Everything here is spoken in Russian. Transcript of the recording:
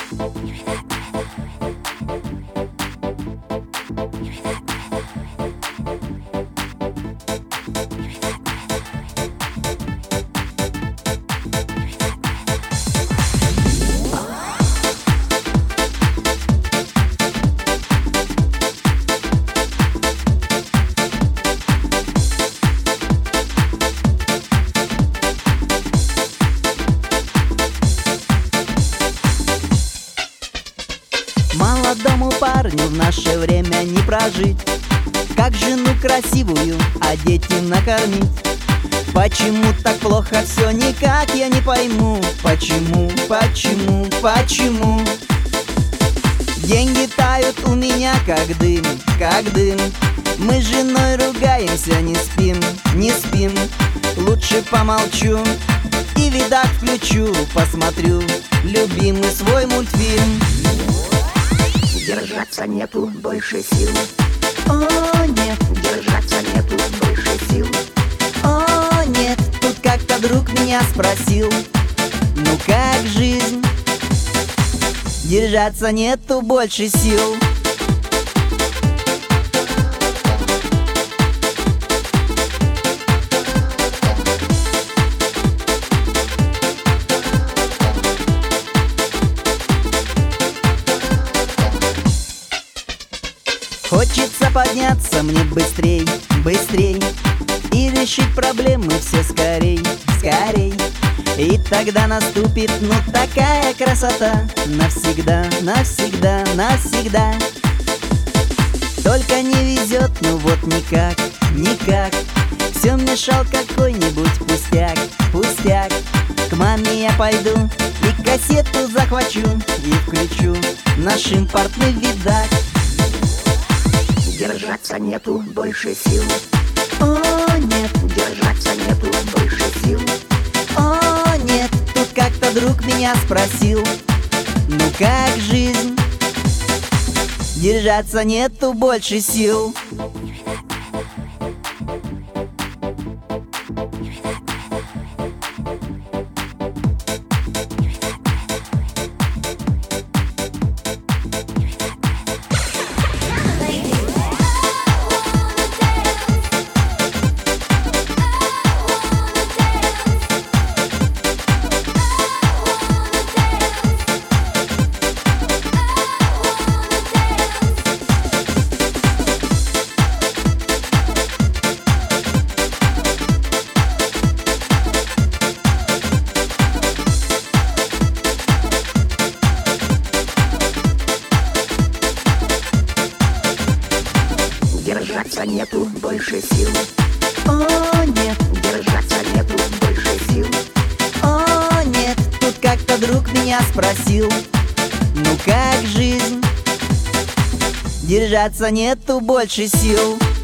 Молодому парню в наше время не прожить. Как жену красивую одеть и накормить? Почему так плохо все, никак я не пойму. Почему? Деньги тают у меня как дым, как дым. Мы с женой ругаемся, не спим. Лучше помолчу и видак включу, посмотрю любимый свой мультфильм. Держаться нету больше сил. О, нет, Держаться нету больше сил. о, нет. Тут как-то друг меня спросил: ну как жизнь? Держаться нету больше сил. Хочется подняться мне быстрей и решить проблемы все скорей. И тогда наступит, ну, такая красота. Навсегда. Только не везет, ну вот никак. Все мешал какой-нибудь пустяк. К маме я пойду и кассету захвачу и включу наш импортный видак. Держаться нету больше сил. О, нет, Держаться нету больше сил. о, нет. Тут как-то друг меня спросил: ну как жизнь? Держаться нету больше сил. Держаться нету больше сил. О, нет, Держаться нету больше сил. о, нет. Тут как-то друг меня спросил: ну как жизнь? Держаться нету больше сил.